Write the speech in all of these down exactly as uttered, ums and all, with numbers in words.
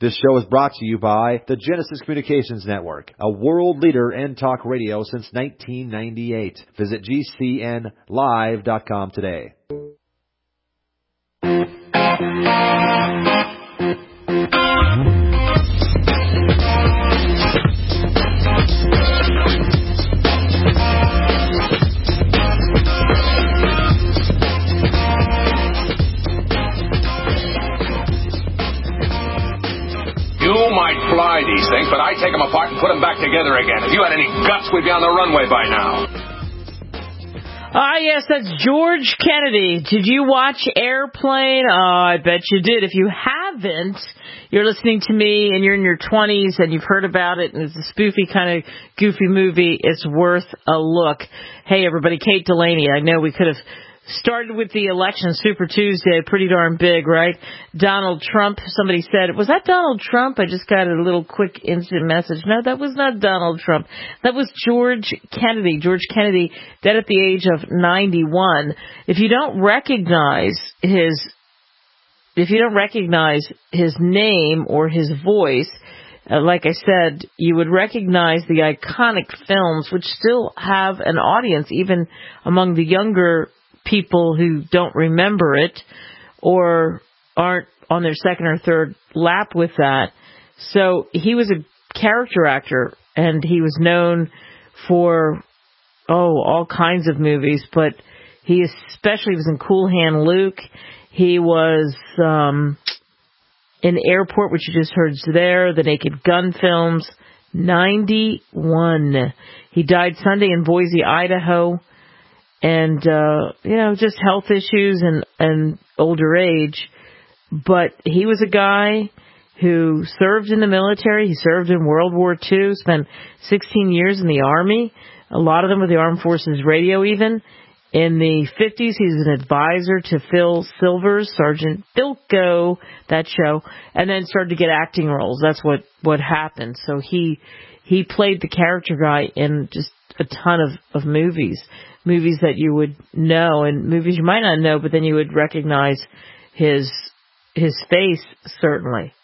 This show is brought to you by the Genesis Communications Network, a world leader in talk radio since nineteen ninety-eight. Visit G C N live dot com today. Fly these things, but I take them apart and put them back together again. If you had any guts, we'd be on the runway by now. Ah, yes, that's George Kennedy. Did you watch Airplane? Oh, I bet you did. If you haven't, you're listening to me and you're in your twenties and you've heard about it and it's a spoofy kind of goofy movie. It's worth a look. Hey, everybody, Kate Delaney. I know we could have started with the election, Super Tuesday, pretty darn big, right? Donald Trump, somebody said, was that Donald Trump? I just got a little quick instant message. No, that was not Donald Trump. That was George Kennedy. George Kennedy, dead at the age of ninety-one. If you don't recognize his, if you don't recognize his name or his voice, uh, like I said, you would recognize the iconic films, which still have an audience, even among the younger people who don't remember it or aren't on their second or third lap with that. So he was a character actor, and he was known for, oh, all kinds of movies, but he especially was in Cool Hand Luke. He was um, in Airport, which you just heard there, the Naked Gun films, ninety-one. He died Sunday in Boise, Idaho. And, uh, you know, just health issues and, and older age. But he was a guy who served in the military. He served in World War Two, spent sixteen years in the Army, a lot of them with the Armed Forces Radio even. In the fifties, he was an advisor to Phil Silvers, Sergeant Bilko, that show, and then started to get acting roles. That's what, what happened. So he he played the character guy in just a ton of, of movies. Movies that you would know and movies you might not know, but then you would recognize his his face, certainly.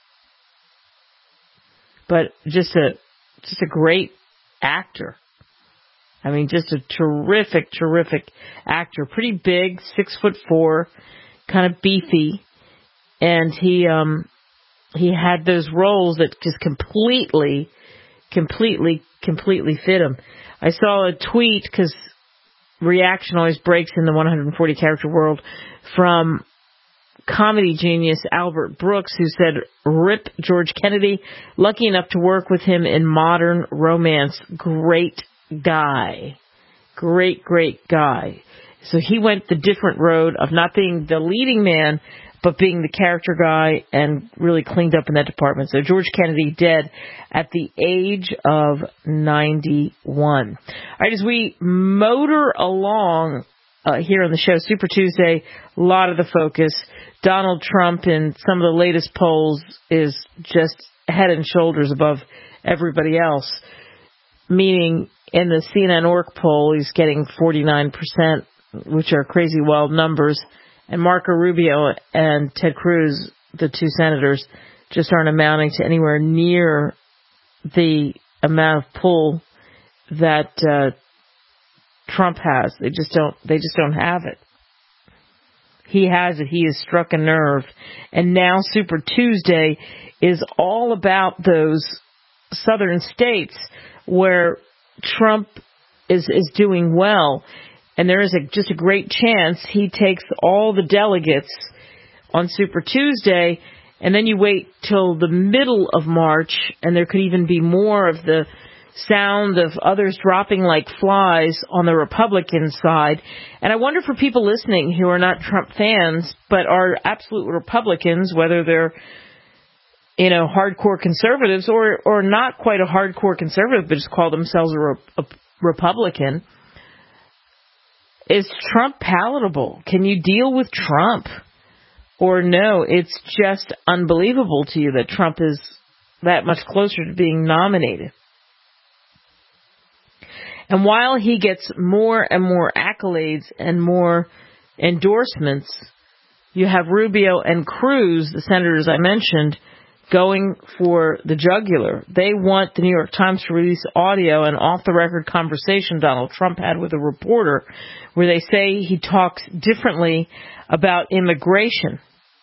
But just a just a great actor. I mean, just a terrific, terrific actor. Pretty big, six foot four, kind of beefy, and he um he had those roles that just completely, completely, completely fit him. I saw a tweet because reaction always breaks in the one hundred forty character world from comedy genius Albert Brooks, who said, "Rip George Kennedy. Lucky enough to work with him in Modern Romance. Great guy. Great, great guy." So he went the different road of not being the leading man, but being the character guy, and really cleaned up in that department. So George Kennedy dead at the age of ninety-one. All right, as we motor along uh, here on the show, Super Tuesday, a lot of the focus. Donald Trump in some of the latest polls is just head and shoulders above everybody else, meaning in the C N N Orc poll, he's getting forty-nine percent, which are crazy wild numbers. And Marco Rubio and Ted Cruz, the two senators, just aren't amounting to anywhere near the amount of pull that uh, Trump has. They just don't. They just don't have it. He has it. He has struck a nerve, and now Super Tuesday is all about those southern states where Trump is is doing well. And there is a, just a great chance he takes all the delegates on Super Tuesday, and then you wait till the middle of March, and there could even be more of the sound of others dropping like flies on the Republican side. And I wonder for people listening who are not Trump fans, but are absolute Republicans, whether they're, you know, hardcore conservatives or, or not quite a hardcore conservative, but just call themselves a, re- a Republican. Is Trump palatable? Can you deal with Trump? Or no, it's just unbelievable to you that Trump is that much closer to being nominated. And while he gets more and more accolades and more endorsements, you have Rubio and Cruz, the senators I mentioned, going for the jugular. They want the New York Times to release audio and off-the-record conversation Donald Trump had with a reporter where they say he talks differently about immigration.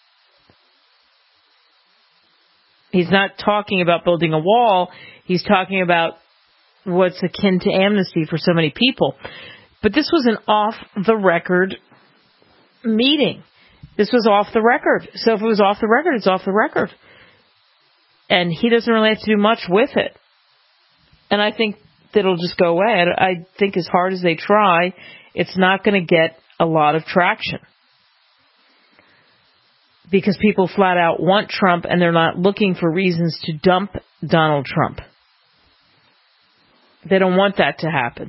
He's not talking about building a wall. He's talking about what's akin to amnesty for so many people. But this was an off-the-record meeting. This was off the record. So if it was off the record, it's off the record. And he doesn't really have to do much with it. And I think that it'll just go away. I think as hard as they try, it's not going to get a lot of traction. Because people flat out want Trump and they're not looking for reasons to dump Donald Trump. They don't want that to happen.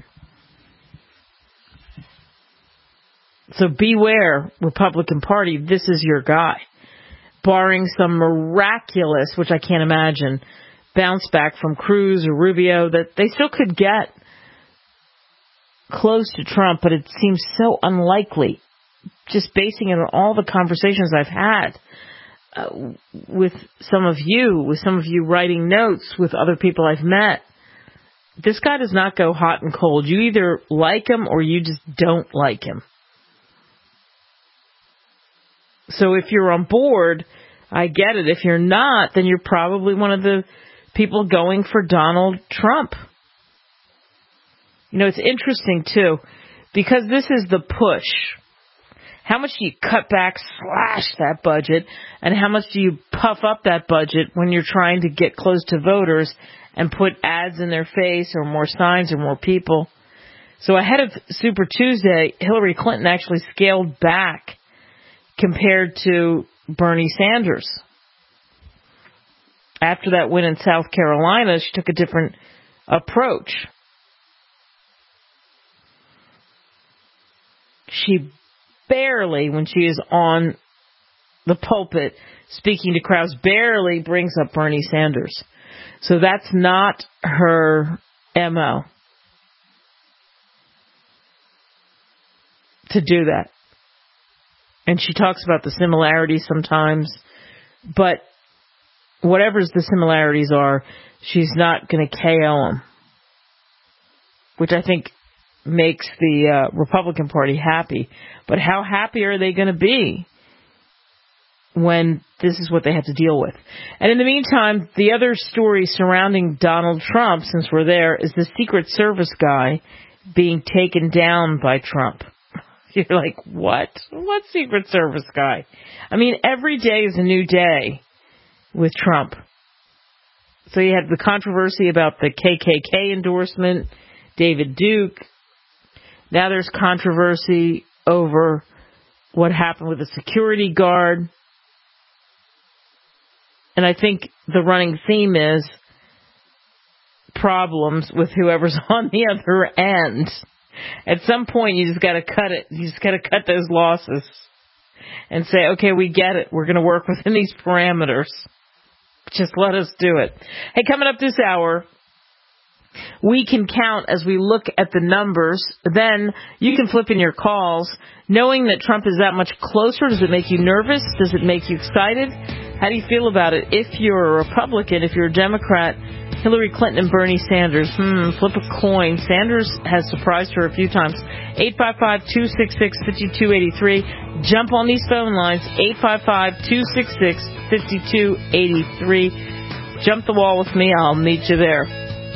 So beware, Republican Party, this is your guy. Barring some miraculous, which I can't imagine, bounce back from Cruz or Rubio, that they still could get close to Trump, but it seems so unlikely. Just basing it on all the conversations I've had uh, with some of you, with some of you writing notes, with other people I've met. This guy does not go hot and cold. You either like him or you just don't like him. So if you're on board, I get it. If you're not, then you're probably one of the people going for Donald Trump. You know, it's interesting, too, because this is the push. How much do you cut back, slash that budget, and how much do you puff up that budget when you're trying to get close to voters and put ads in their face or more signs or more people? So ahead of Super Tuesday, Hillary Clinton actually scaled back compared to Bernie Sanders. After that win in South Carolina, she took a different approach. She barely, when she is on the pulpit speaking to crowds, barely brings up Bernie Sanders. So that's not her M O to do that. And she talks about the similarities sometimes, but whatever the similarities are, she's not going to K O them, which I think makes the uh, Republican Party happy. But how happy are they going to be when this is what they have to deal with? And in the meantime, the other story surrounding Donald Trump, since we're there, is the Secret Service guy being taken down by Trump. You're like, what? What Secret Service guy? I mean, every day is a new day with Trump. So you had the controversy about the K K K endorsement, David Duke. Now there's controversy over what happened with the security guard. And I think the running theme is problems with whoever's on the other end. At some point, you just got to cut it. You just got to cut those losses and say, okay, we get it. We're going to work within these parameters. Just let us do it. Hey, coming up this hour, we can count as we look at the numbers. Then you can flip in your calls. Knowing that Trump is that much closer, does it make you nervous? Does it make you excited? How do you feel about it? If you're a Republican, if you're a Democrat, Hillary Clinton and Bernie Sanders, hmm, flip a coin. Sanders has surprised her a few times. eight five five, two six six, five two eight three. Jump on these phone lines, eight five five, two six six, five two eight three. Jump the wall with me. I'll meet you there.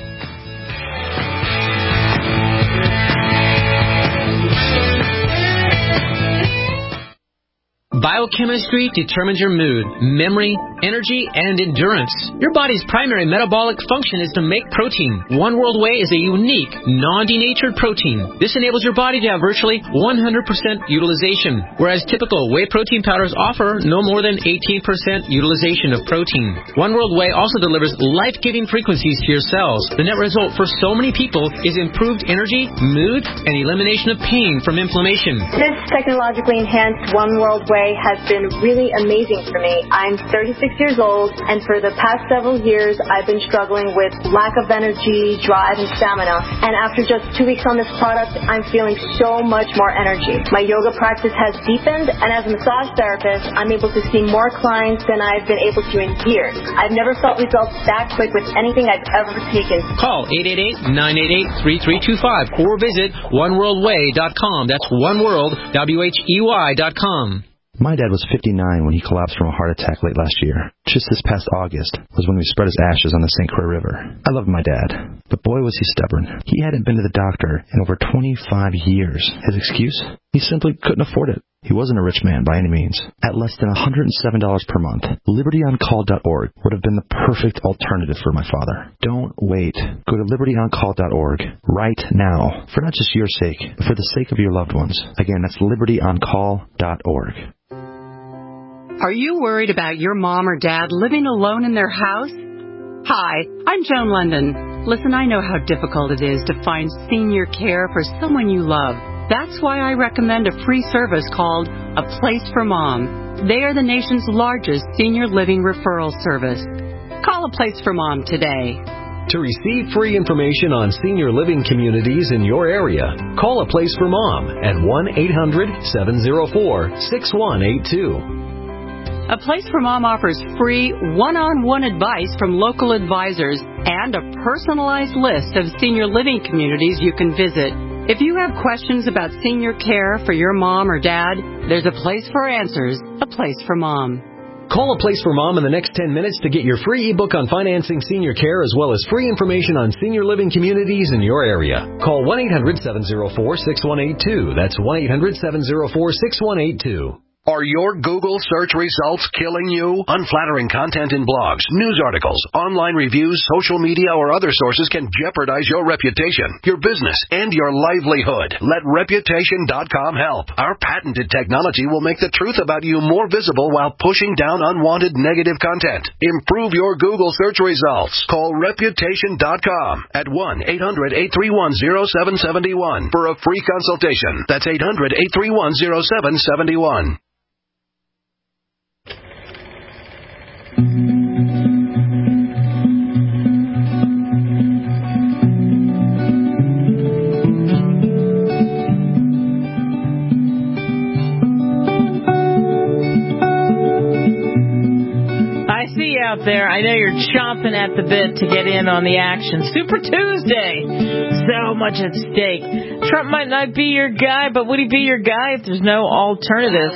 Biochemistry determines your mood, memory, energy, and endurance. Your body's primary metabolic function is to make protein. One World Whey is a unique, non-denatured protein. This enables your body to have virtually one hundred percent utilization, whereas typical whey protein powders offer no more than eighteen percent utilization of protein. One World Whey also delivers life-giving frequencies to your cells. The net result for so many people is improved energy, mood, and elimination of pain from inflammation. This technologically enhanced One World Whey Day has been really amazing for me. I'm thirty-six years old, and for the past several years, I've been struggling with lack of energy, drive, and stamina. And after just two weeks on this product, I'm feeling so much more energy. My yoga practice has deepened, and as a massage therapist, I'm able to see more clients than I've been able to in years. I've never felt results that quick with anything I've ever taken. Call eight eight eight, nine eight eight, three three two five or visit one world way dot com. That's oneworld, W H E Y dot com. My dad was fifty-nine when he collapsed from a heart attack late last year. Just this past August was when we spread his ashes on the Saint Croix River. I loved my dad, but boy was he stubborn. He hadn't been to the doctor in over twenty-five years. His excuse? He simply couldn't afford it. He wasn't a rich man by any means. At less than one hundred seven dollars per month, liberty on call dot org would have been the perfect alternative for my father. Don't wait. Go to liberty on call dot org right now, for not just your sake, but for the sake of your loved ones. Again, that's liberty on call dot org. Are you worried about your mom or dad living alone in their house? Hi, I'm Joan London. Listen, I know how difficult it is to find senior care for someone you love. That's why I recommend a free service called A Place for Mom. They are the nation's largest senior living referral service. Call A Place for Mom today. To receive free information on senior living communities in your area, call A Place for Mom at one eight hundred, seven oh four, six one eight two. A Place for Mom offers free one-on-one advice from local advisors and a personalized list of senior living communities you can visit. If you have questions about senior care for your mom or dad, there's a place for answers, A Place for Mom. Call A Place for Mom in the next ten minutes to get your free ebook on financing senior care as well as free information on senior living communities in your area. Call one eight hundred, seven oh four, six one eight two. That's one eight hundred, seven oh four, six one eight two. Are your Google search results killing you? Unflattering content in blogs, news articles, online reviews, social media, or other sources can jeopardize your reputation, your business, and your livelihood. Let reputation dot com help. Our patented technology will make the truth about you more visible while pushing down unwanted negative content. Improve your Google search results. Call reputation dot com at one eight hundred, eight three one, oh seven seven one for a free consultation. That's eight hundred, eight three one, oh seven seven one. Out there, I know you're chomping at the bit to get in on the action. Super Tuesday, so much at stake. Trump might not be your guy, but would he be your guy if there's no alternative?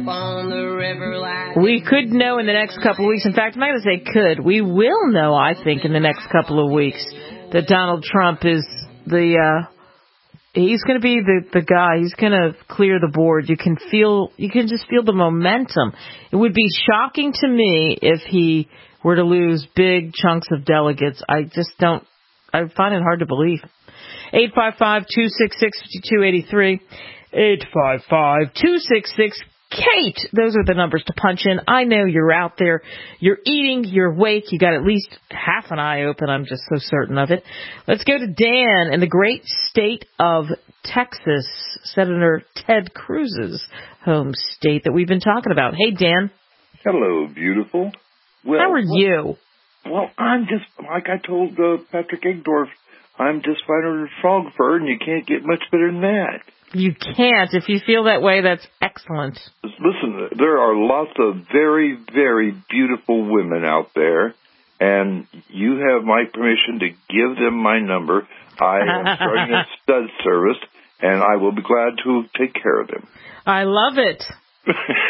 We could know in the next couple of weeks. In fact, I'm not going to say could. We will know, I think, in the next couple of weeks that Donald Trump is the uh, he's going to be the, the guy. He's going to clear the board. You can feel, you can just feel the momentum. It would be shocking to me if he were to lose big chunks of delegates. I just don't, I find it hard to believe. eight five five, two six six, five two eight three. eight five five, two six six, Kate. Those are the numbers to punch in. I know you're out there. You're eating. You're awake. You got at least half an eye open. I'm just so certain of it. Let's go to Dan in the great state of Texas, Senator Ted Cruz's home state that we've been talking about. Hey, Dan. Hello, beautiful. Well, how are you? Well, I'm just, like I told uh, Patrick Egdorf, I'm just finer than frog fur, and you can't get much better than that. You can't. If you feel that way, that's excellent. Listen, there are lots of very, very beautiful women out there, and you have my permission to give them my number. I am starting a stud service, and I will be glad to take care of them. I love it. So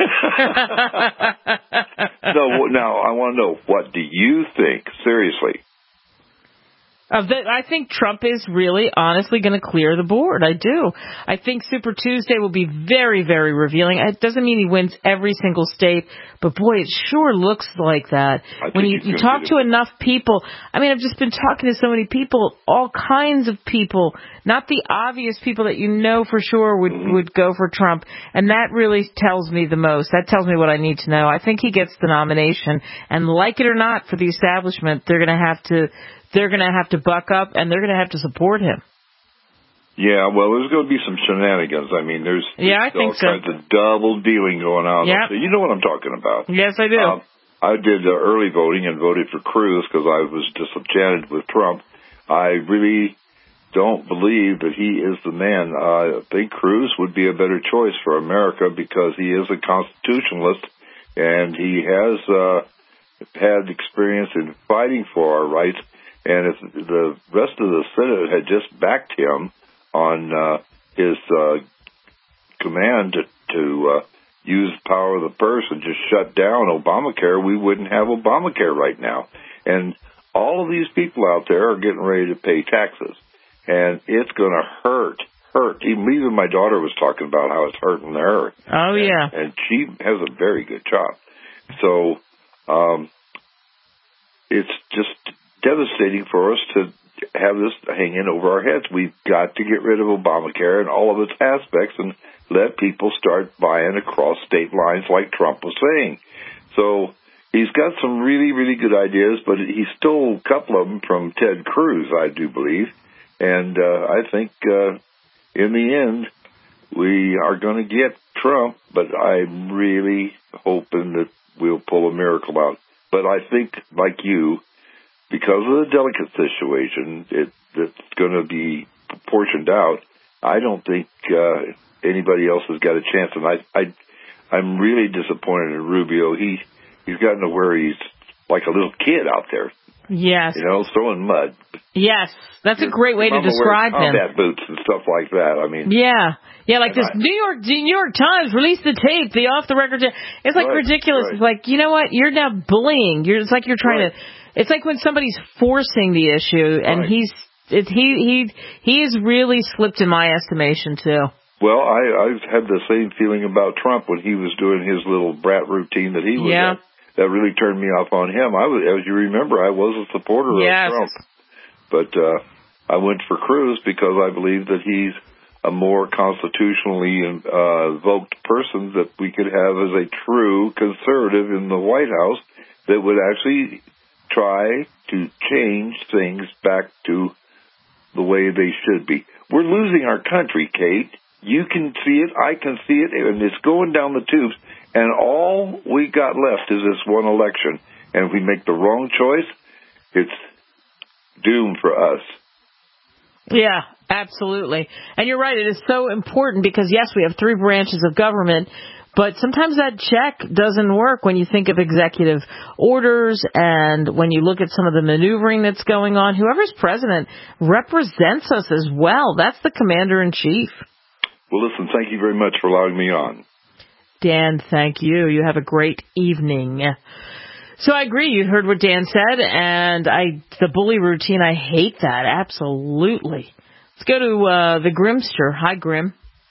now I want to know, what do you think? Seriously. Uh, the, I think Trump is really, honestly going to clear the board. I do. I think Super Tuesday will be very, very revealing. It doesn't mean he wins every single state, but boy, it sure looks like that. When you, you talk to enough people, I mean, I've just been talking to so many people, all kinds of people, not the obvious people that you know for sure would, mm-hmm. would go for Trump, and that really tells me the most. That tells me what I need to know. I think he gets the nomination, and like it or not, for the establishment, they're going to have to They're going to have to buck up, and they're going to have to support him. Yeah, well, there's going to be some shenanigans. I mean, there's, yeah, I there's all think so. kinds of double dealing going on. Yep. So you know what I'm talking about. Yes, I do. Um, I did uh, early voting and voted for Cruz because I was disenchanted with Trump. I really don't believe that he is the man. Uh, I think Cruz would be a better choice for America because he is a constitutionalist and he has uh, had experience in fighting for our rights. And if the rest of the Senate had just backed him on uh, his uh, command to, to uh, use the power of the purse and just shut down Obamacare, we wouldn't have Obamacare right now. And all of these people out there are getting ready to pay taxes. And it's going to hurt, hurt. Even, even my daughter was talking about how it's hurting her. Oh, and, yeah. And she has a very good job. So um, it's just devastating for us to have this hanging over our heads. We've got to get rid of Obamacare and all of its aspects and let people start buying across state lines like Trump was saying. So he's got some really, really good ideas, but he stole a couple of them from Ted Cruz, I do believe. And uh, I think uh, in the end, we are going to get Trump, but I'm really hoping that we'll pull a miracle out. But I think, like you, because of the delicate situation, it, it's going to be proportioned out. I don't think uh, anybody else has got a chance, and I, I, I'm really disappointed in Rubio. He, he's gotten to where he's like a little kid out there. Yes. You know, throwing mud. Yes, that's a great way to describe him. Combat boots and stuff like that. I mean. Yeah. Yeah, like this I, New York New York Times released the tape, the off-the-record tape. It's like right, ridiculous. right. It's like, you know what? You're now bullying. You're, it's like you're trying right. to. It's like when somebody's forcing the issue, and right. he's it, he he he's really slipped in my estimation too. Well, I I've had the same feeling about Trump when he was doing his little brat routine that he was yeah. at. That really turned me off on him. I was, as you remember, I was a supporter yes. of Trump, but uh, I went for Cruz because I believe that he's a more constitutionally uh, evoked person that we could have as a true conservative in the White House that would actually try to change things back to the way they should be. We're losing our country, Kate. You can see it. I can see it. And it's going down the tubes. And all we got left is this one election. And if we make the wrong choice, it's doomed for us. Yeah, absolutely. And you're right. It is so important because, yes, we have three branches of government, but sometimes that check doesn't work when you think of executive orders and when you look at some of the maneuvering that's going on. Whoever's president represents us as well. That's the commander-in-chief. Well, listen, thank you very much for allowing me on. Dan, thank you. You have a great evening. So I agree. You heard what Dan said, and I the bully routine, I hate that. Absolutely. Let's go to uh, the Grimster. Hi, Grim.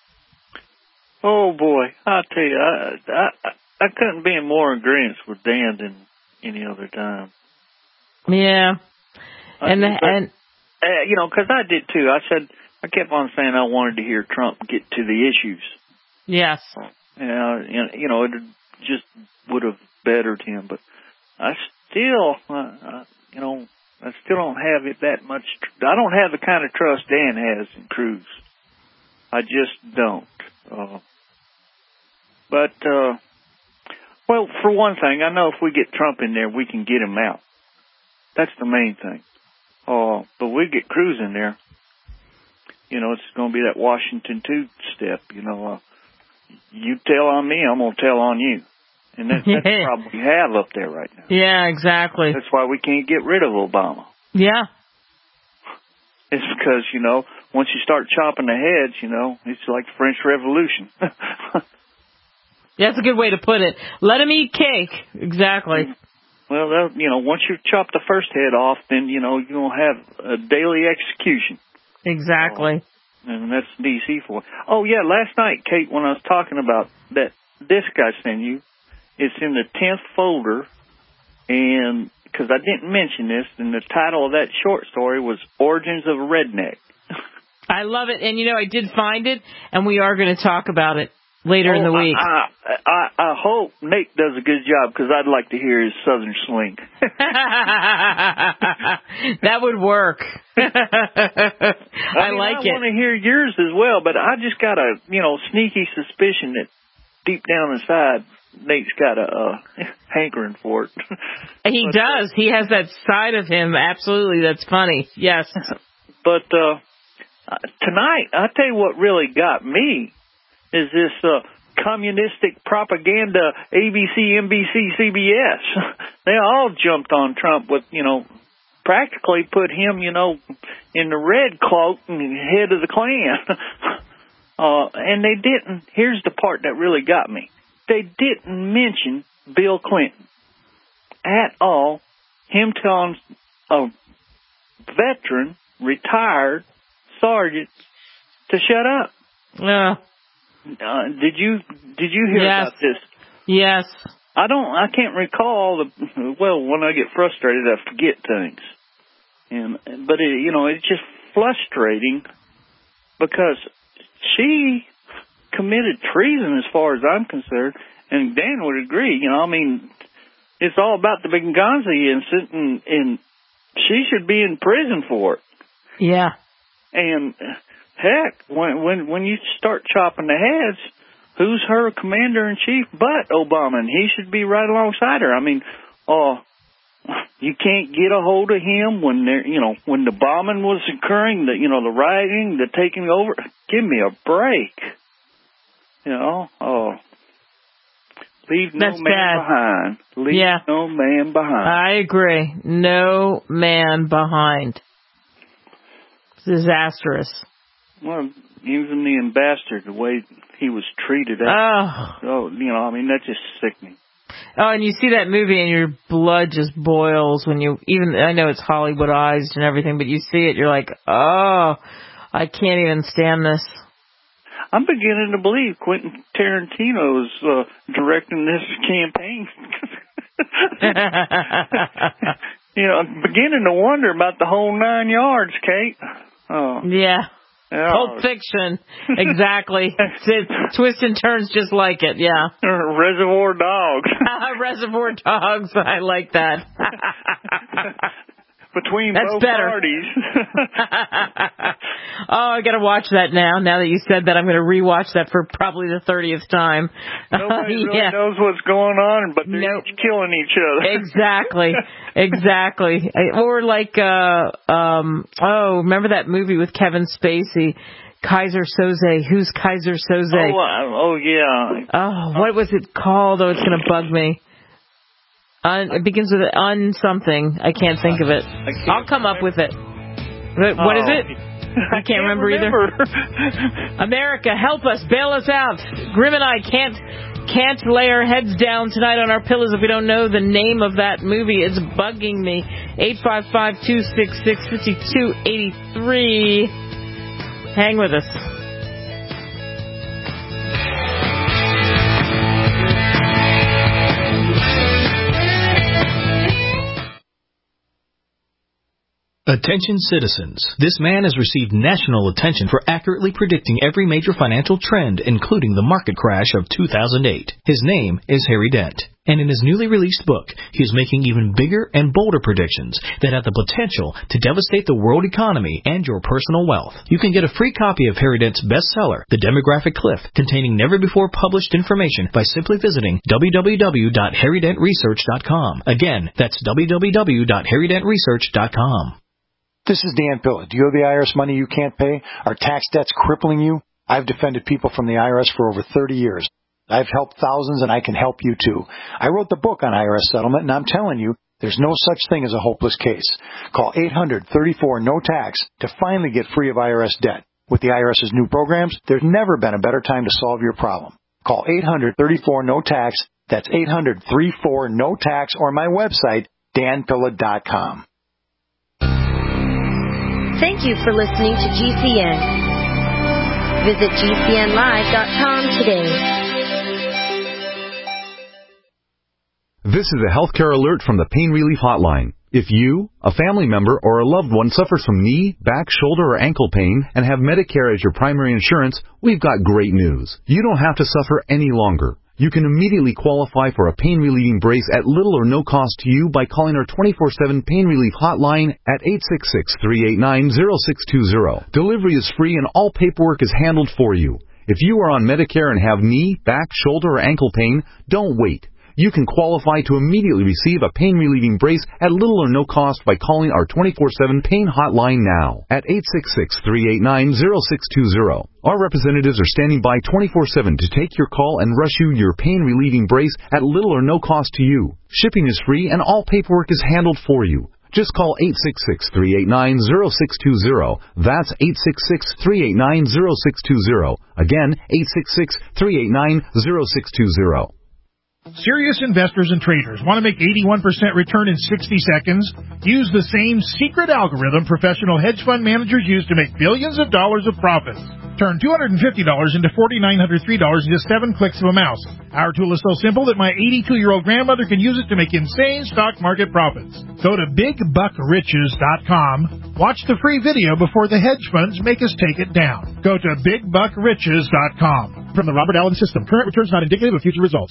Oh, boy. I'll tell you, I, I, I couldn't be in more agreement with Dan than any other time. Yeah. And, the, but, and uh, you know, because I did, too. I said, I kept on saying I wanted to hear Trump get to the issues. Yes. Uh, you know, it just would have bettered him, but I still, uh, uh, you know, I still don't have it that much. Tr- I don't have the kind of trust Dan has in Cruz. I just don't. Uh, but, uh, well, for one thing, I know if we get Trump in there, we can get him out. That's the main thing. Uh, but we get Cruz in there, you know, it's going to be that Washington two step, you know. Uh, you tell on me, I'm going to tell on you. And that, that's the problem we have up there right now. Yeah, exactly. That's why we can't get rid of Obama. Yeah. It's because, you know, once you start chopping the heads, you know, it's like the French Revolution. That's a good way to put it. Let him eat cake. Exactly. Well, you know, once you chop the first head off, then, you know, you're going to have a daily execution. Exactly. Oh, and that's D C for. Oh, yeah, last night, Kate, when I was talking about that disc I sent you, it's in the tenth folder, and because I didn't mention this, and the title of that short story was Origins of a Redneck. I love it, and, you know, I did find it, and we are going to talk about it. later oh, in the week. I, I, I hope Nate does a good job because I'd like to hear his Southern sling. That would work. I, I mean, like I it. I want to hear yours as well, but I just got a, you know, sneaky suspicion that deep down inside, Nate's got a uh, hankering for it. He but, does. He has that side of him. Absolutely. That's funny. Yes. But uh, tonight, I'll tell you what really got me is this uh, communistic propaganda A B C, N B C, C B S. They all jumped on Trump with, you know, practically put him, you know, in the red cloak and head of the Klan. uh, and they didn't, here's the part that really got me. They didn't mention Bill Clinton at all. Him telling a veteran, retired sergeant to shut up. Yeah. Uh, did you did you hear yes. about this? Yes. I don't. I can't recall the. Well, when I get frustrated, I forget things. And but it, you know, it's just frustrating because she committed treason as far as I'm concerned, and Dan would agree. You know, I mean, it's all about the Benghazi incident, and, and she should be in prison for it. Yeah. And heck, when when when you start chopping the heads, who's her commander in chief but Obama? And he should be right alongside her. I mean, uh, you can't get a hold of him when there, you know, when the bombing was occurring, the you know, the rioting, the taking over. Give me a break. You know, oh, leave no That's man bad. behind. Leave yeah. no man behind. I agree. No man behind. Disastrous. Well, even the ambassador, the way he was treated. Oh. oh, you know, I mean, that's just sickening. Oh, and you see that movie and your blood just boils when you, even, I know it's Hollywoodized and everything, but you see it, you're like, oh, I can't even stand this. I'm beginning to believe Quentin Tarantino's uh, directing this campaign. You know, I'm beginning to wonder about the whole nine yards, Kate. Oh. Yeah. Oh. Pulp Fiction. Exactly. It's twists and turns just like it, yeah. Reservoir Dogs. Reservoir Dogs. I like that. Between That's both better. parties. Oh, I got to watch that now. Now that you said that, I'm going to rewatch that for probably the thirtieth time. Nobody really yeah. knows what's going on, but they're nope. each killing each other. Exactly. Exactly. Or like, uh, um, oh, remember that movie with Kevin Spacey? Kaiser Soze. Who's Kaiser Soze? Oh, uh, oh yeah. Oh, what was it called? Oh, it's going to bug me. Un, it begins with un something. I can't think of it. I'll come up with it. What, what is it? I can't, can't remember, remember either. America, help us, bail us out. Grim and I can't can't lay our heads down tonight on our pillows if we don't know the name of that movie. It's bugging me. eight five five, two six six, five two eight three. Hang with us. Attention citizens. This man has received national attention for accurately predicting every major financial trend, including the market crash of two thousand eight. His name is Harry Dent. And in his newly released book, he is making even bigger and bolder predictions that have the potential to devastate the world economy and your personal wealth. You can get a free copy of Harry Dent's bestseller, The Demographic Cliff, containing never-before-published information by simply visiting w w w dot harry dent research dot com. Again, that's w w w dot harry dent research dot com. This is Dan Pilla. Do you owe the I R S money you can't pay? Are tax debts crippling you? I've defended people from the I R S for over thirty years. I've helped thousands, and I can help you, too. I wrote the book on I R S settlement, and I'm telling you, there's no such thing as a hopeless case. Call eight hundred, thirty-four, no tax to finally get free of I R S debt. With the IRS's new programs, there's never been a better time to solve your problem. Call eight hundred, thirty-four, no tax. That's eight hundred, thirty-four, no tax, or my website, dan pilla dot com. Thank you for listening to G C N. Visit G C N live dot com today. This is a healthcare alert from the Pain Relief Hotline. If you, a family member, or a loved one suffers from knee, back, shoulder, or ankle pain and have Medicare as your primary insurance, we've got great news. You don't have to suffer any longer. You can immediately qualify for a pain-relieving brace at little or no cost to you by calling our twenty-four seven Pain Relief Hotline at eight six six, three eight nine, zero six two zero. Delivery is free and all paperwork is handled for you. If you are on Medicare and have knee, back, shoulder, or ankle pain, don't wait. You can qualify to immediately receive a pain-relieving brace at little or no cost by calling our twenty-four seven Pain Hotline now at eight six six, three eight nine, zero six two zero. Our representatives are standing by twenty-four seven to take your call and rush you your pain-relieving brace at little or no cost to you. Shipping is free and all paperwork is handled for you. Just call eight six six, three eight nine, zero six two zero. That's eight six six, three eight nine, zero six two zero. Again, eight six six, three eight nine, zero six two zero. Serious investors and traders want to make eighty-one percent return in sixty seconds? Use the same secret algorithm professional hedge fund managers use to make billions of dollars of profits. Turn two hundred fifty dollars into four thousand nine hundred three dollars in just seven clicks of a mouse. Our tool is so simple that my eighty-two-year-old grandmother can use it to make insane stock market profits. Go to big buck riches dot com. Watch the free video before the hedge funds make us take it down. Go to big buck riches dot com. From the Robert Allen System, current returns not indicative of future results.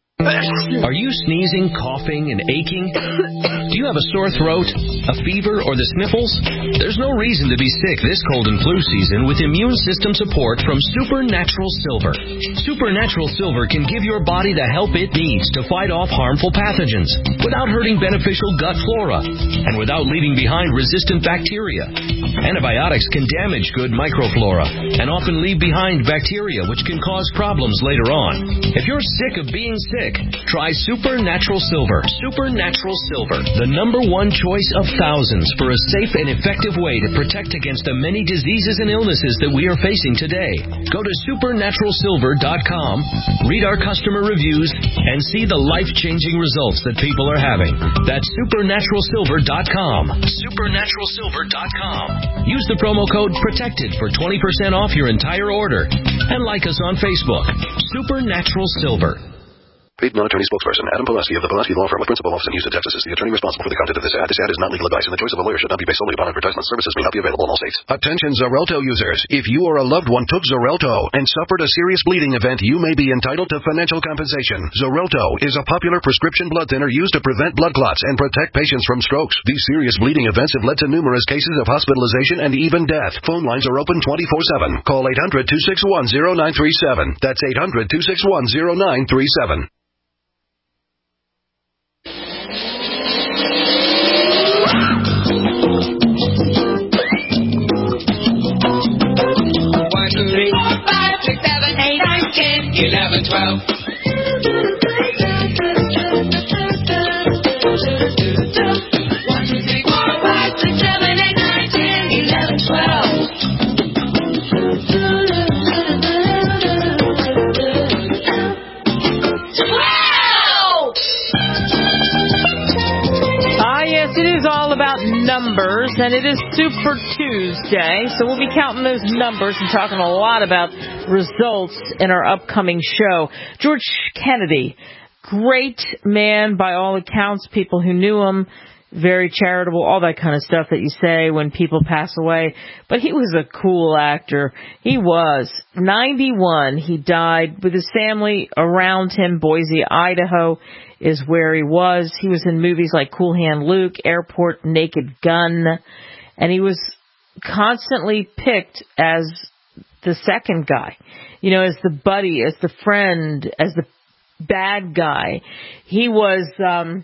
Are you sneezing, coughing, and aching? Do you have a sore throat, a fever, or the sniffles? There's no reason to be sick this cold and flu season with immune system support from Supernatural Silver. Supernatural Silver can give your body the help it needs to fight off harmful pathogens without hurting beneficial gut flora and without leaving behind resistant bacteria. Antibiotics can damage good microflora and often leave behind bacteria which can cause problems later on. If you're sick of being sick, try Supernatural Silver. Supernatural Silver, the number one choice of thousands for a safe and effective way to protect against the many diseases and illnesses that we are facing today. Go to supernatural silver dot com, read our customer reviews, and see the life-changing results that people are having. That's supernatural silver dot com. supernatural silver dot com. Use the promo code PROTECTED for twenty percent off your entire order. And like us on Facebook. Supernatural Silver. Paid non-attorney spokesperson Adam Pulaski of the Pulaski Law Firm with principal office in Houston, Texas is the attorney responsible for the content of this ad. This ad is not legal advice, and the choice of a lawyer should not be based solely upon advertisement. Services may not be available in all states. Attention Xarelto users. If you or a loved one took Xarelto and suffered a serious bleeding event, you may be entitled to financial compensation. Xarelto is a popular prescription blood thinner used to prevent blood clots and protect patients from strokes. These serious bleeding events have led to numerous cases of hospitalization and even death. Phone lines are open twenty-four seven. Call eight hundred, two six one, zero nine three seven. That's eight hundred, two six one, zero nine three seven. eleven, twelve. One, two, three, four, five, six, seven, eight, nine, ten, eleven, twelve. Ah, yes, it is all about numbers, and it is Super Tuesday, so we'll be counting those numbers and talking a lot about results in our upcoming show. George Kennedy, great man by all accounts, people who knew him, very charitable, all that kind of stuff that you say when people pass away. But he was a cool actor. He was. ninety-one, he died with his family around him. Boise, Idaho is where he was. He was in movies like Cool Hand Luke, Airport, Naked Gun, and he was constantly picked as the second guy, you know, as the buddy, as the friend, as the bad guy. He was, um,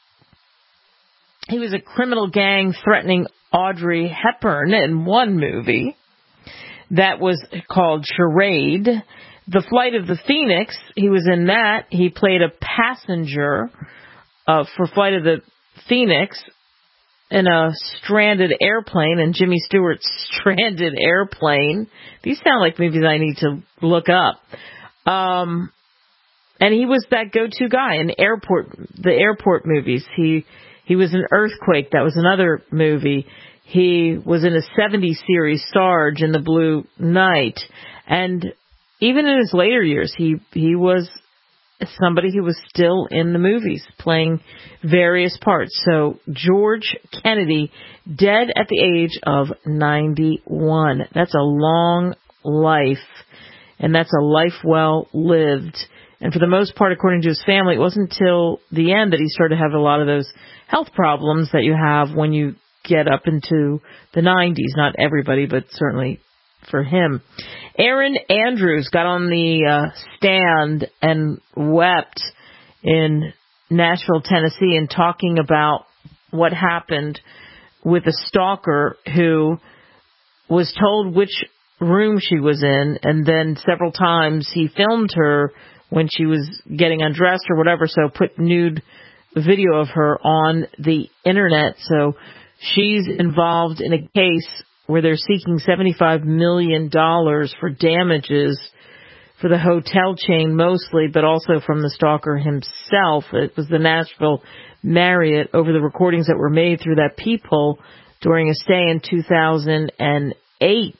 he was a criminal gang threatening Audrey Hepburn in one movie that was called Charade. The Flight of the Phoenix, he was in that. He played a passenger uh, for Flight of the Phoenix in a stranded airplane, and Jimmy Stewart's Stranded Airplane. These sound like movies I need to look up. Um, and he was that go-to guy in airport, the airport movies. He he was in Earthquake. That was another movie. He was in a seventies series, Sarge in the Blue Knight. And even in his later years, he he was somebody who was still in the movies playing various parts. So George Kennedy, dead at the age of ninety-one. That's a long life, and that's a life well lived. And for the most part, according to his family, it wasn't until the end that he started to have a lot of those health problems that you have when you get up into the nineties. Not everybody, but certainly for him. Erin Andrews got on the uh, stand and wept in Nashville, Tennessee, and talking about what happened with a stalker who was told which room she was in, and then several times he filmed her when she was getting undressed or whatever, so put nude video of her on the internet. So she's involved in a case where they're seeking seventy-five million dollars for damages for the hotel chain mostly, but also from the stalker himself. It was the Nashville Marriott over the recordings that were made through that peephole during a stay in two thousand eight.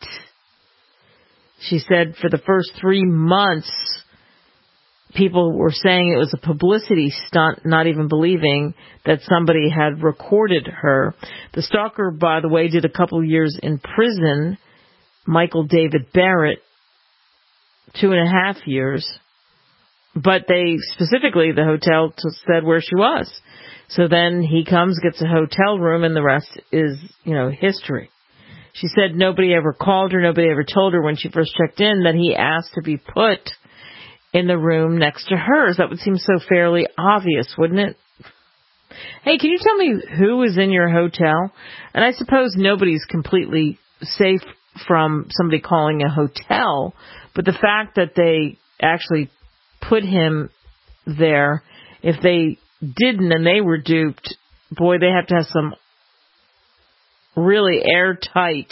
She said for the first three months, people were saying it was a publicity stunt, not even believing that somebody had recorded her. The stalker, by the way, did a couple of years in prison. Michael David Barrett, two and a half years. But they specifically, the hotel t- said where she was. So then he comes, gets a hotel room, and the rest is, you know, history. She said nobody ever called her, nobody ever told her when she first checked in that he asked to be put in the room next to hers. That would seem so fairly obvious, wouldn't it? Hey, can you tell me who was in your hotel? And I suppose nobody's completely safe from somebody calling a hotel, but the fact that they actually put him there, if they didn't and they were duped, boy, they have to have some really airtight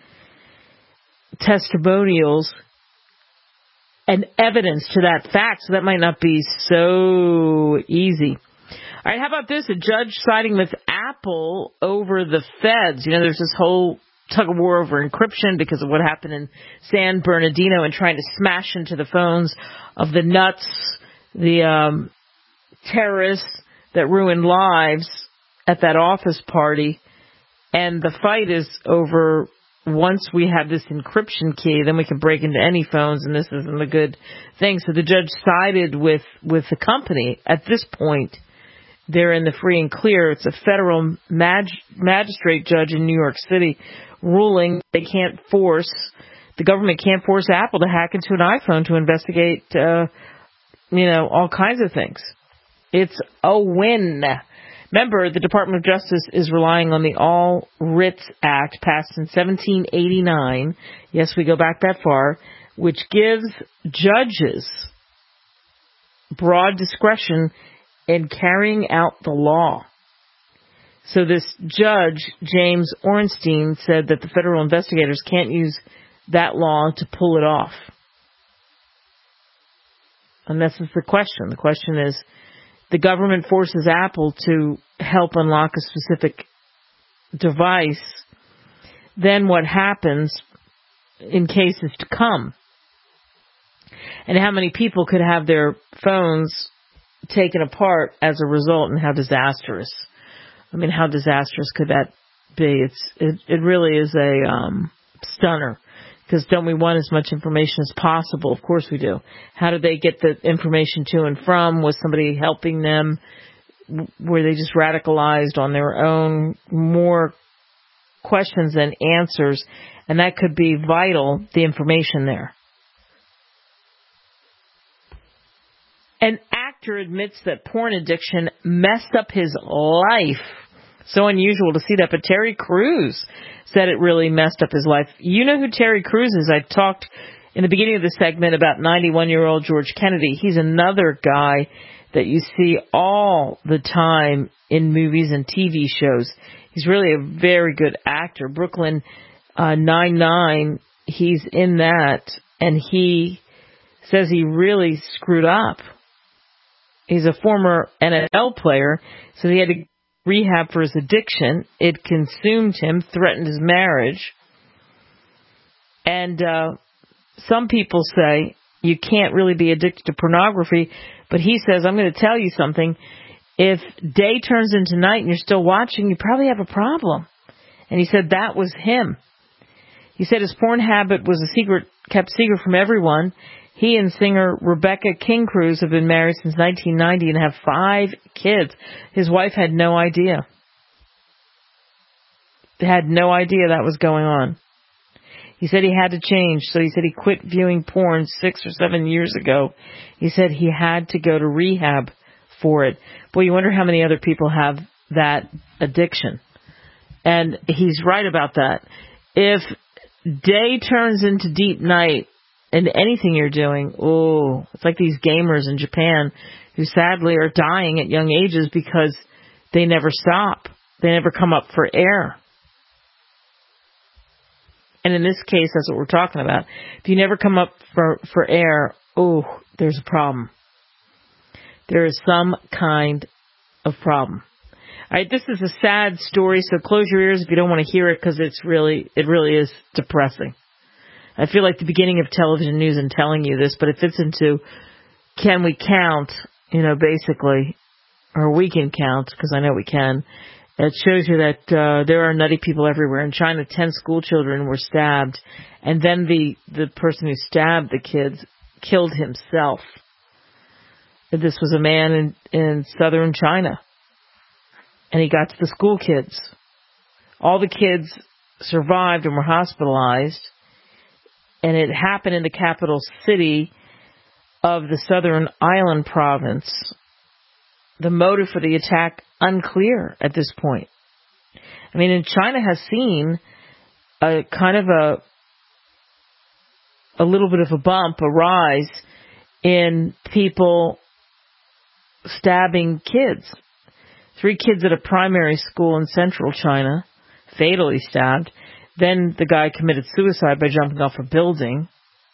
testimonials and evidence to that fact, so that might not be so easy. All right, how about this? A judge siding with Apple over the feds. You know, there's this whole tug of war over encryption because of what happened in San Bernardino and trying to smash into the phones of the nuts, the um, terrorists that ruined lives at that office party. And the fight is over, once we have this encryption key, then we can break into any phones, and this isn't a good thing. So the judge sided with, with the company. At this point, they're in the free and clear. It's a federal mag- magistrate judge in New York City ruling they can't force, the government can't force Apple to hack into an iPhone to investigate, uh, you know, all kinds of things. It's a win. Remember, the Department of Justice is relying on the All Writs Act passed in seventeen eighty-nine. Yes, we go back that far, which gives judges broad discretion in carrying out the law. So this judge, James Ornstein, said that the federal investigators can't use that law to pull it off. And this is the question. The question is, the government forces Apple to help unlock a specific device. Then what happens in cases to come? And how many people could have their phones taken apart as a result, and how disastrous? I mean, how disastrous could that be? It's it, it really is a um, stunner. Because don't we want as much information as possible? Of course we do. How did they get the information to and from? Was somebody helping them? Were they just radicalized on their own? More questions than answers. And that could be vital, the information there. An actor admits that porn addiction messed up his life. So unusual to see that, but Terry Crews said it really messed up his life. You know who Terry Crews is. I talked in the beginning of the segment about ninety-one-year-old George Kennedy. He's another guy that you see all the time in movies and T V shows. He's really a very good actor. Brooklyn uh, Nine-Nine, he's in that, and he says he really screwed up. He's a former N F L player, so he had to rehab for his addiction. It consumed him, threatened his marriage. And uh, some people say you can't really be addicted to pornography. But he says, I'm going to tell you something. If day turns into night and you're still watching, you probably have a problem. And he said that was him. He said his porn habit was a secret, kept secret from everyone. He and singer Rebecca King Cruz have been married since nineteen ninety and have five kids. His wife had no idea. Had no idea that was going on. He said he had to change, so he said he quit viewing porn six or seven years ago. He said he had to go to rehab for it. Boy, you wonder how many other people have that addiction. And he's right about that. If day turns into deep night in anything you're doing, oh, it's like these gamers in Japan who sadly are dying at young ages because they never stop. They never come up for air. And in this case, that's what we're talking about. If you never come up for, for air, oh, there's a problem. There is some kind of problem. All right, this is a sad story, so close your ears if you don't want to hear it, because it's really, it really is depressing. I feel like the beginning of television news in telling you this, but it fits into can we count, you know, basically, or we can count, because I know we can. It shows you that uh, there are nutty people everywhere. In China, ten school children were stabbed, and then the, the person who stabbed the kids killed himself. This was a man in, in southern China, and he got to the school kids. All the kids survived and were hospitalized, and it happened in the capital city of the southern island province. The motive for the attack, unclear at this point. I mean, and China has seen a kind of a a little bit of a bump, a rise in people stabbing kids. Three kids at a primary school in central China, fatally stabbed. Then the guy committed suicide by jumping off a building.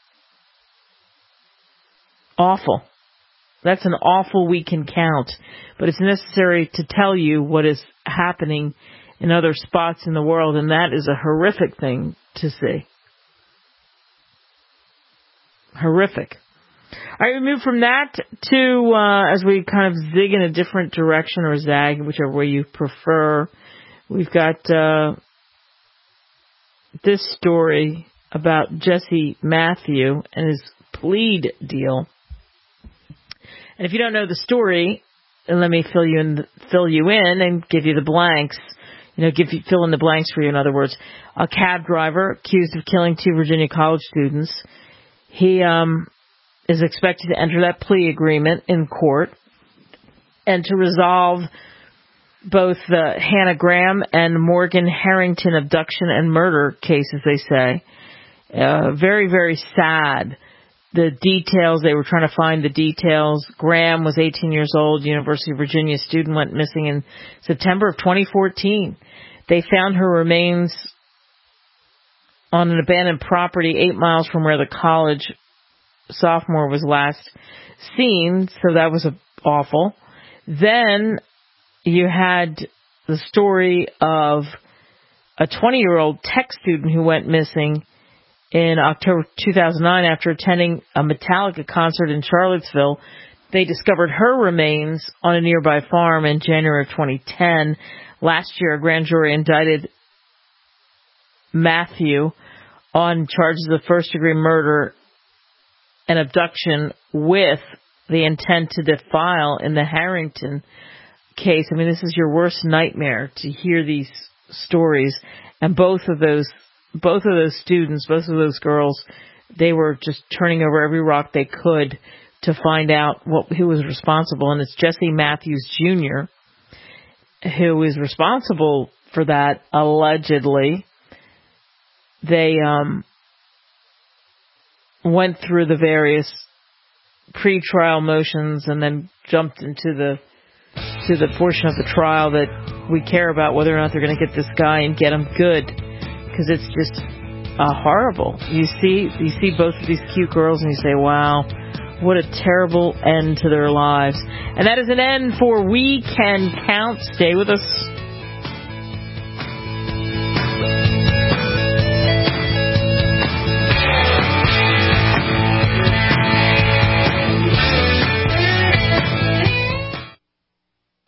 Awful. That's an awful we can count. But it's necessary to tell you what is happening in other spots in the world, and that is a horrific thing to see. Horrific. All right, we move from that to, uh, as we kind of zig in a different direction, or zag, whichever way you prefer, we've got uh, this story about Jesse Matthew and his plea deal. And if you don't know the story, then let me fill you in, fill you in and give you the blanks. You know, give you, fill in the blanks for you, in other words. A cab driver accused of killing two Virginia college students. He um, is expected to enter that plea agreement in court and to resolve both the Hannah Graham and Morgan Harrington abduction and murder cases, they say. Uh, very, very sad. The details, they were trying to find the details. Graham was eighteen years old, University of Virginia student, went missing in September of twenty fourteen. They found her remains on an abandoned property eight miles from where the college sophomore was last seen, so that was a, awful. Then you had the story of a twenty-year-old tech student who went missing in October two thousand nine after attending a Metallica concert in Charlottesville. They discovered her remains on a nearby farm in January of twenty ten. Last year, a grand jury indicted Matthew on charges of first-degree murder and abduction with the intent to defile in the Harrington case. I mean, this is your worst nightmare to hear these stories. And both of those Both of those students, both of those girls, they were just turning over every rock they could to find out what, who was responsible. And it's Jesse Matthews Junior who is responsible for that, allegedly. They um, went through the various pre-trial motions and then jumped into the to the portion of the trial that we care about, whether or not they're going to get this guy and get him good. Because it's just uh, horrible. You see, you see both of these cute girls and you say, wow, what a terrible end to their lives. And that is an end for We Can Count. Stay with us.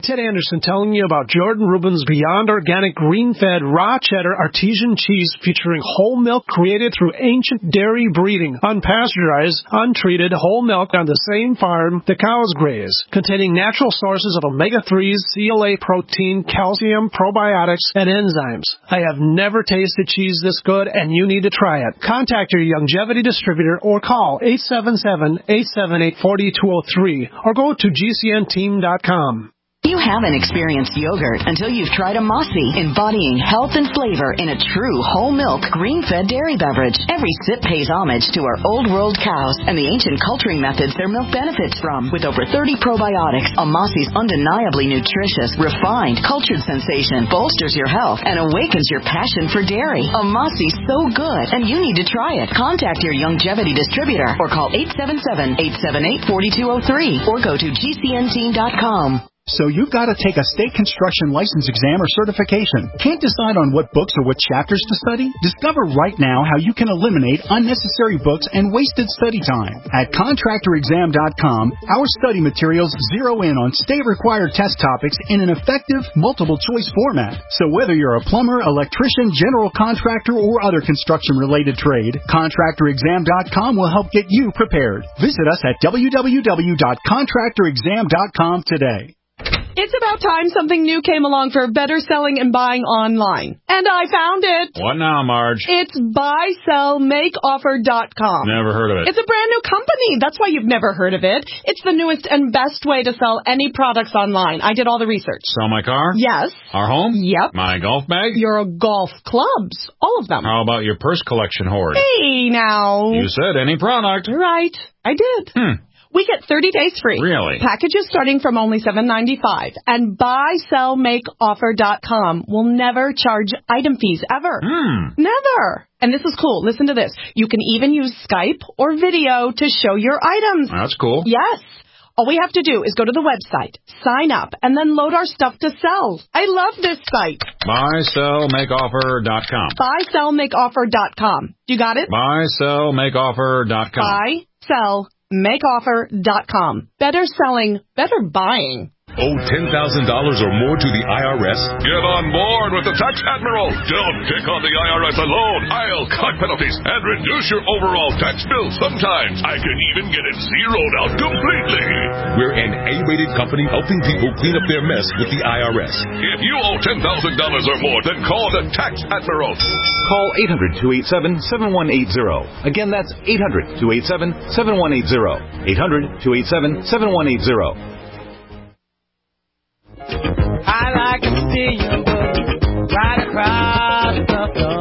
Ted Anderson telling you about Jordan Rubin's Beyond Organic Green-Fed Raw Cheddar Artesian Cheese featuring whole milk created through ancient dairy breeding, unpasteurized, untreated whole milk on the same farm the cows graze, containing natural sources of omega threes, C L A protein, calcium, probiotics, and enzymes. I have never tasted cheese this good, and you need to try it. Contact your Youngevity distributor or call eight seven seven, eight seven eight, four two zero three or go to G C N team dot com. You haven't experienced yogurt until you've tried a Mossy, embodying health and flavor in a true whole milk, green-fed dairy beverage. Every sip pays homage to our old world cows and the ancient culturing methods their milk benefits from. With over thirty probiotics, a Mossy's undeniably nutritious, refined, cultured sensation bolsters your health and awakens your passion for dairy. A Mossy's so good, and you need to try it. Contact your Youngevity distributor or call eight seven seven, eight seven eight, four two zero three or go to G C N team dot com. So you've got to take a state construction license exam or certification. Can't decide on what books or what chapters to study? Discover right now how you can eliminate unnecessary books and wasted study time. At contractor exam dot com, our study materials zero in on state-required test topics in an effective, multiple-choice format. So whether you're a plumber, electrician, general contractor, or other construction-related trade, contractor exam dot com will help get you prepared. Visit us at w w w dot contractor exam dot com today. It's about time something new came along for better selling and buying online. And I found it. What now, Marge? It's buy sell make offer dot com. Never heard of it. It's a brand new company. That's why you've never heard of it. It's the newest and best way to sell any products online. I did all the research. Sell my car? Yes. Our home? Yep. My golf bag? Your golf clubs. All of them. How about your purse collection hoard? Hey, now. You said any product. Right. I did. Hmm. We get thirty days free. Really? Packages starting from only seven ninety-five. And buy sell make offer dot com will never charge item fees ever. Hmm. Never. And this is cool. Listen to this. You can even use Skype or video to show your items. That's cool. Yes. All we have to do is go to the website, sign up, and then load our stuff to sell. I love this site. buy sell make offer dot com. buy sell make offer dot com. You got it? buy sell make offer dot com. buy sell make offer dot com. Better selling, better buying. Owe ten thousand dollars or more to the I R S? Get on board with the Tax Admiral. Don't pick on the I R S alone. I'll cut penalties and reduce your overall tax bill. Sometimes I can even get it zeroed out completely. We're an A-rated company helping people clean up their mess with the I R S. If you owe ten thousand dollars or more, then call the Tax Admiral. Call eight hundred, two eight seven, seven one eight zero. Again, that's eight hundred, two eight seven, seven one eight zero. eight hundred, two eight seven, seven one eight zero. I like to see you go right across the floor.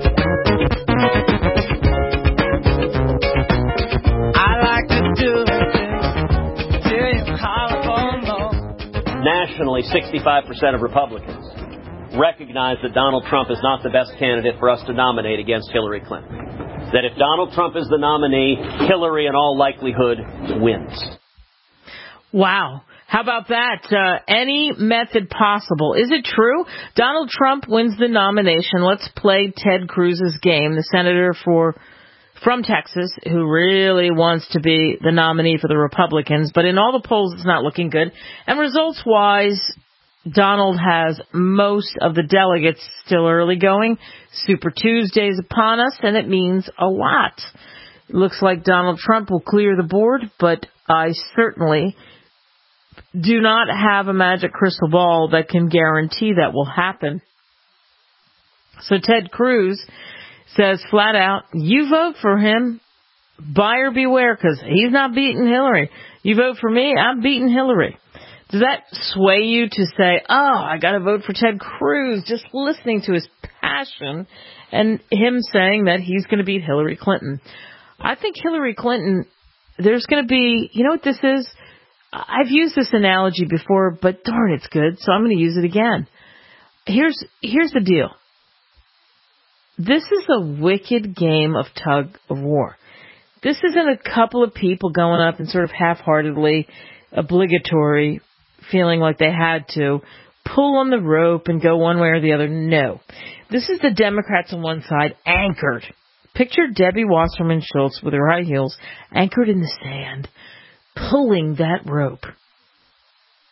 I like to do it till you holler for more. Nationally, sixty-five percent of Republicans recognize that Donald Trump is not the best candidate for us to nominate against Hillary Clinton. That if Donald Trump is the nominee, Hillary in all likelihood wins. Wow. How about that? Uh, any method possible. Is it true? Donald Trump wins the nomination. Let's play Ted Cruz's game, the senator for from Texas, who really wants to be the nominee for the Republicans. But in all the polls, it's not looking good. And results-wise, Donald has most of the delegates still early going. Super Tuesday is upon us, and it means a lot. It looks like Donald Trump will clear the board, but I certainly do not have a magic crystal ball that can guarantee that will happen. So Ted Cruz says flat out, you vote for him, buyer beware, because he's not beating Hillary. You vote for me, I'm beating Hillary. Does that sway you to say, oh, I got to vote for Ted Cruz, just listening to his passion and him saying that he's going to beat Hillary Clinton? I think Hillary Clinton, there's going to be, you know what this is? I've used this analogy before, but darn, it's good, so I'm going to use it again. Here's here's the deal. This is a wicked game of tug of war. This isn't a couple of people going up and sort of half-heartedly, obligatory, feeling like they had to pull on the rope and go one way or the other. No. This is the Democrats on one side, anchored. Picture Debbie Wasserman Schultz with her high heels, anchored in the sand, pulling that rope.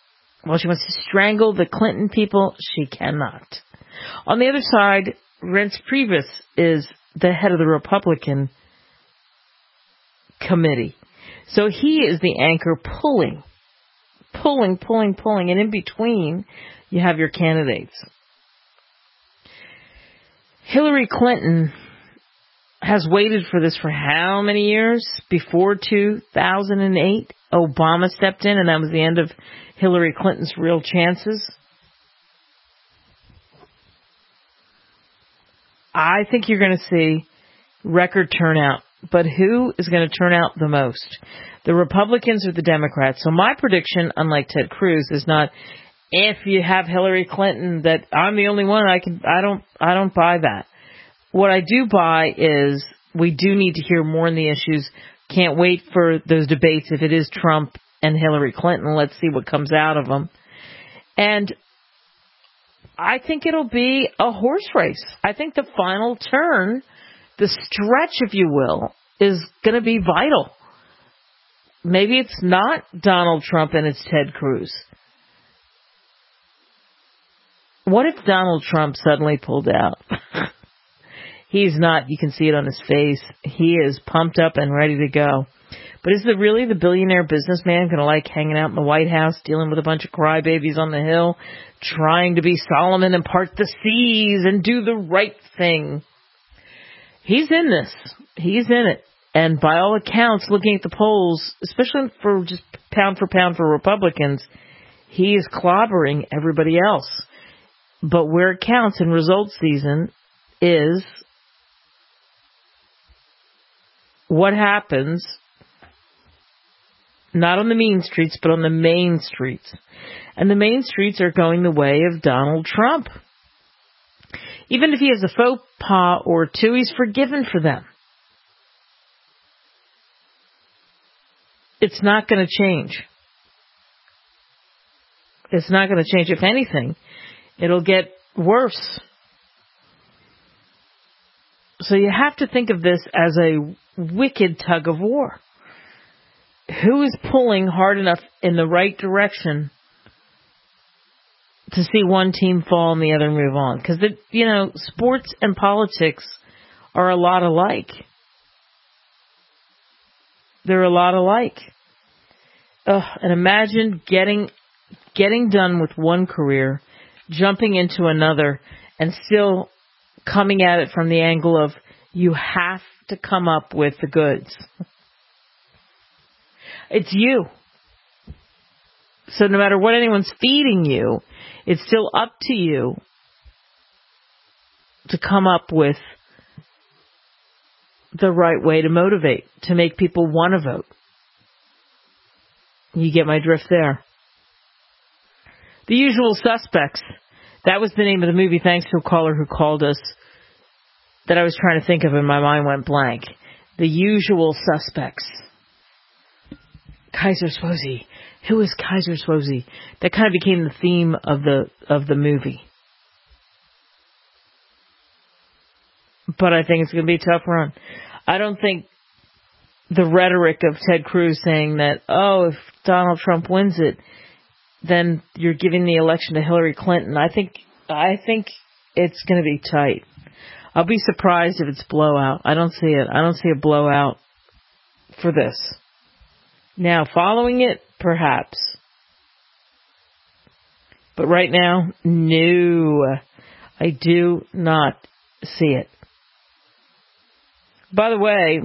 While she wants to strangle the Clinton people, she cannot. On the other side, Reince Priebus is the head of the Republican committee. So he is the anchor pulling, pulling, pulling, pulling. And in between, you have your candidates. Hillary Clinton has waited for this for how many years? Before two thousand eight, Obama stepped in, and that was the end of Hillary Clinton's real chances. I think you're going to see record turnout. But who is going to turn out the most? The Republicans or the Democrats? So my prediction, unlike Ted Cruz, is not if you have Hillary Clinton that I'm the only one. I can. I don't. I don't buy that. What I do buy is we do need to hear more on the issues. Can't wait for those debates. If it is Trump and Hillary Clinton, let's see what comes out of them. And I think it'll be a horse race. I think the final turn, the stretch, if you will, is going to be vital. Maybe it's not Donald Trump and it's Ted Cruz. What if Donald Trump suddenly pulled out? He's not. You can see it on his face. He is pumped up and ready to go. But is it really the billionaire businessman going to like hanging out in the White House, dealing with a bunch of crybabies on the Hill, trying to be Solomon and part the seas and do the right thing? He's in this. He's in it. And by all accounts, looking at the polls, especially for just pound for pound for Republicans, he is clobbering everybody else. But where it counts in results season is what happens, not on the mean streets, but on the main streets. And the main streets are going the way of Donald Trump. Even if he has a faux pas or two, he's forgiven for them. It's not going to change. It's not going to change. If anything, it'll get worse. So you have to think of this as a wicked tug of war. Who is pulling hard enough in the right direction to see one team fall and the other move on? Because, you know, sports and politics are a lot alike. They're a lot alike. Ugh, and imagine getting getting done with one career, jumping into another, and still coming at it from the angle of you have to come up with the goods. It's you. So no matter what anyone's feeding you, it's still up to you to come up with the right way to motivate, to make people want to vote. You get my drift there. The Usual Suspects. That was the name of the movie, thanks to a caller who called us that I was trying to think of and my mind went blank. The Usual Suspects. Kaiser Soze. Who is Kaiser Soze? That kind of became the theme of the of the movie. But I think it's going to be a tough run. I don't think the rhetoric of Ted Cruz saying that, oh, if Donald Trump wins it, then you're giving the election to Hillary Clinton. I think I think it's going to be tight. I'll be surprised if it's blowout. I don't see it. I don't see a blowout for this. Now, following it, perhaps. But right now, no. I do not see it. By the way,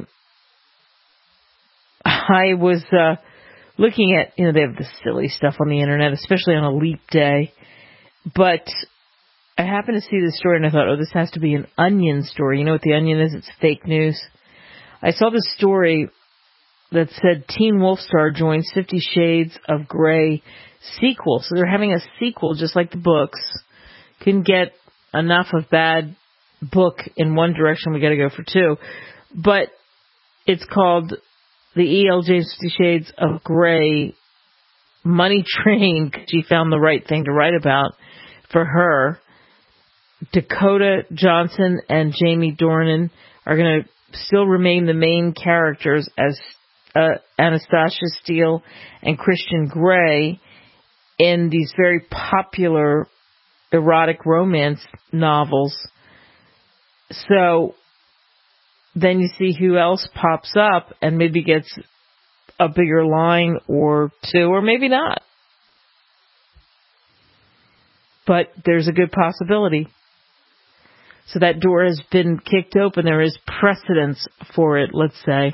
I was uh, looking at, you know, they have this silly stuff on the internet, especially on a leap day. But I happened to see this story and I thought, oh, this has to be an Onion story. You know what the Onion is? It's fake news. I saw this story that said Teen Wolf star joins Fifty Shades of Grey sequel. So they're having a sequel just like the books. Couldn't get enough of bad book in one direction. We got to go for two. But it's called the E L J Fifty Shades of Grey Money Train. She found the right thing to write about for her. Dakota Johnson and Jamie Dornan are going to still remain the main characters as uh, Anastasia Steele and Christian Grey. in these very popular erotic romance novels. So then you see who else pops up and maybe gets a bigger line or two, or maybe not. But there's a good possibility. So that door has been kicked open. There is precedence for it, let's say.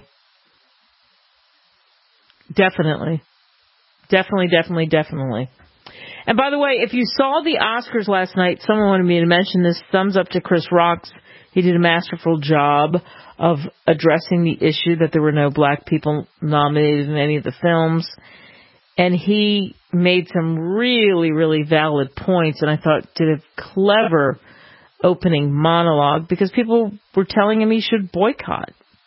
Definitely. Definitely, definitely, definitely. And by the way, if you saw the Oscars last night, someone wanted me to mention this. Thumbs up to Chris Rock. He did a masterful job of addressing the issue that there were no black people nominated in any of the films. And he made some really, really valid points, and I thought did a clever opening monologue because people were telling him he should boycott.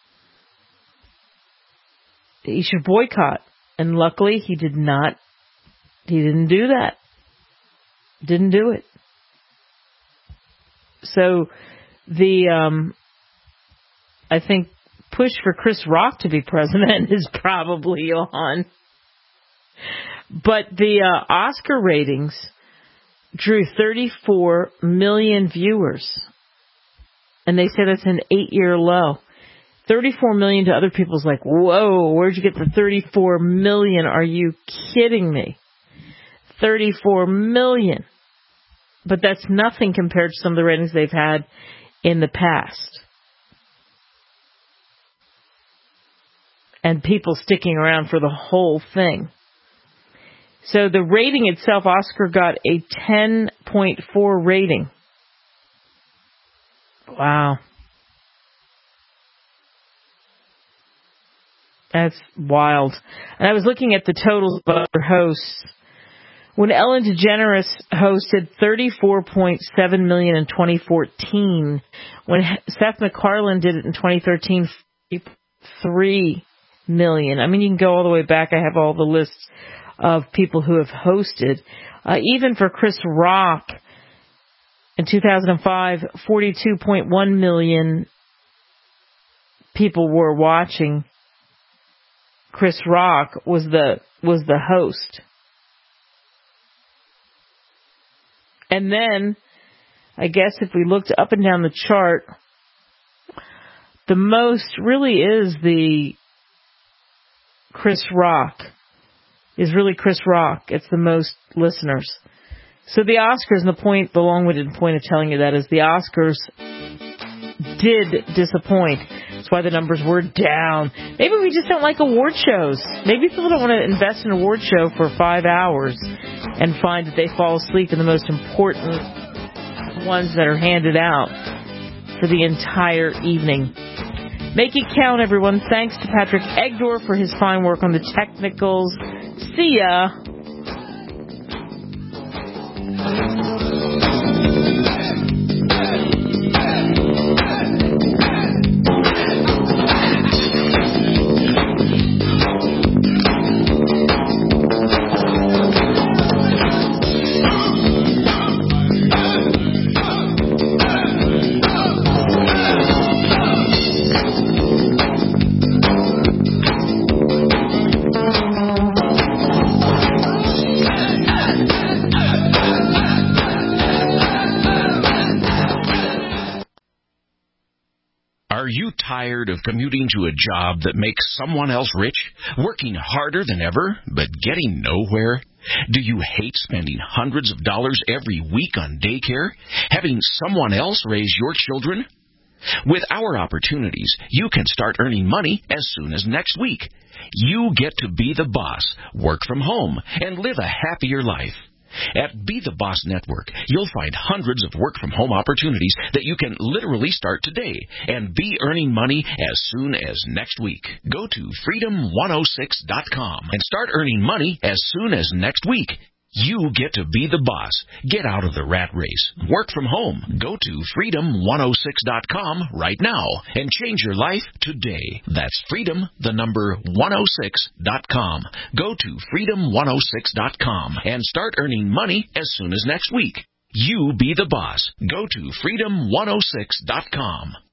He should boycott. And luckily he did not, he didn't do that. Didn't do it. So the, um, I think push for Chris Rock to be president is probably on. But the uh, Oscar ratings drew thirty-four million viewers. And they say that's an eight-year low. thirty-four million to other people's like, whoa, where'd you get the thirty-four million? Are you kidding me? thirty-four million. But that's nothing compared to some of the ratings they've had in the past. And people sticking around for the whole thing. So the rating itself, Oscar got a ten point four rating. Wow. That's wild. And I was looking at the totals of other hosts. When Ellen DeGeneres hosted thirty-four point seven million in twenty fourteen, when Seth MacFarlane did it in twenty thirteen, three million. I mean, you can go all the way back. I have all the lists of people who have hosted. Uh, even for Chris Rock in two thousand five, forty-two point one million people were watching. Chris Rock was the was the host. And then, I guess if we looked up and down the chart, the most really is the Chris Rock. Is really Chris Rock. It's the most listeners. So the Oscars, and the point, the long-winded point of telling you that is the Oscars did disappoint. That's why the numbers were down. Maybe we just don't like award shows. Maybe people don't want to invest in an award show for five hours and find that they fall asleep in the most important ones that are handed out for the entire evening. Make it count, everyone. Thanks to Patrick Egdor for his fine work on the technicals. See ya. Are you tired of commuting to a job that makes someone else rich, working harder than ever, but getting nowhere? Do you hate spending hundreds of dollars every week on daycare, having someone else raise your children? With our opportunities, you can start earning money as soon as next week. You get to be the boss, work from home, and live a happier life. At Be the Boss Network, you'll find hundreds of work-from-home opportunities that you can literally start today and be earning money as soon as next week. Go to freedom one oh six dot com and start earning money as soon as next week. You get to be the boss. Get out of the rat race. Work from home. Go to freedom one oh six dot com right now and change your life today. That's freedom, the number one oh six dot com. Go to freedom one oh six dot com and start earning money as soon as next week. You be the boss. Go to freedom one oh six dot com.